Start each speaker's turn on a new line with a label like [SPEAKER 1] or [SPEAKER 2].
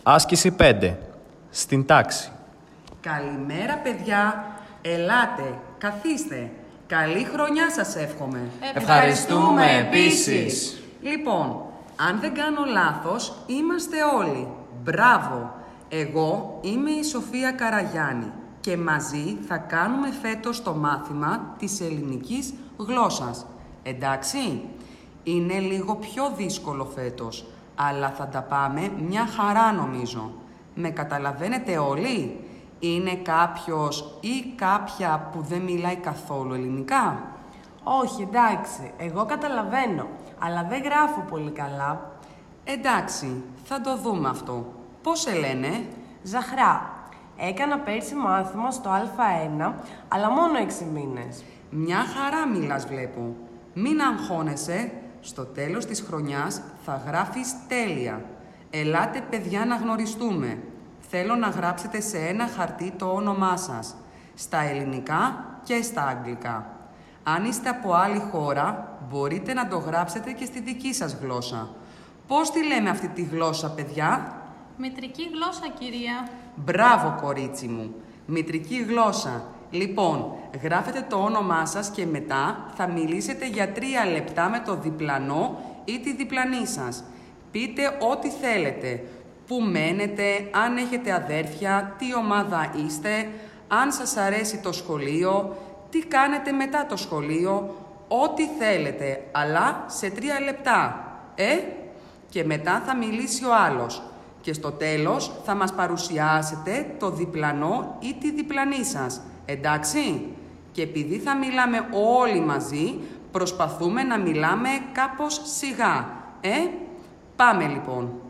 [SPEAKER 1] Άσκηση 5. Στην τάξη.
[SPEAKER 2] Καλημέρα παιδιά, ελάτε, καθίστε. Καλή χρονιά σας εύχομαι.
[SPEAKER 3] Ευχαριστούμε επίσης.
[SPEAKER 2] Λοιπόν, αν δεν κάνω λάθος, είμαστε όλοι. Μπράβο! Εγώ είμαι η Σοφία Καραγιάννη και μαζί θα κάνουμε φέτος το μάθημα της ελληνικής γλώσσας. Εντάξει, είναι λίγο πιο δύσκολο φέτος, αλλά θα τα πάμε μια χαρά νομίζω. Με καταλαβαίνετε όλοι? Είναι κάποιος ή κάποια που δεν μιλάει καθόλου ελληνικά?
[SPEAKER 3] Όχι, εντάξει, εγώ καταλαβαίνω, αλλά δεν γράφω πολύ καλά.
[SPEAKER 2] Εντάξει, θα το δούμε αυτό. Πώς σε λένε?
[SPEAKER 3] Ζαχρά. Έκανα πέρσι μάθημα στο Α1, αλλά μόνο 6 μήνες.
[SPEAKER 2] Μια χαρά μιλάς βλέπω. Μην αγχώνεσαι, στο τέλος της χρονιάς θα γράφεις τέλεια. Ελάτε παιδιά να γνωριστούμε. Θέλω να γράψετε σε ένα χαρτί το όνομά σας, στα ελληνικά και στα αγγλικά. Αν είστε από άλλη χώρα, μπορείτε να το γράψετε και στη δική σας γλώσσα. Πώς τη λέμε αυτή τη γλώσσα, παιδιά?
[SPEAKER 4] Μητρική γλώσσα, κυρία.
[SPEAKER 2] Μπράβο, κορίτσι μου. Μητρική γλώσσα. Λοιπόν, γράφετε το όνομά σας και μετά θα μιλήσετε για 3 λεπτά με το διπλανό ή τη διπλανή σας. Πείτε ό,τι θέλετε. Πού μένετε, αν έχετε αδέρφια, τι ομάδα είστε, αν σας αρέσει το σχολείο, τι κάνετε μετά το σχολείο, ό,τι θέλετε, αλλά σε 3 λεπτά. Και μετά θα μιλήσει ο άλλος. Και στο τέλος θα μας παρουσιάσετε το διπλανό ή τη διπλανή σας. Εντάξει? Και επειδή θα μιλάμε όλοι μαζί, προσπαθούμε να μιλάμε κάπως σιγά. Πάμε λοιπόν.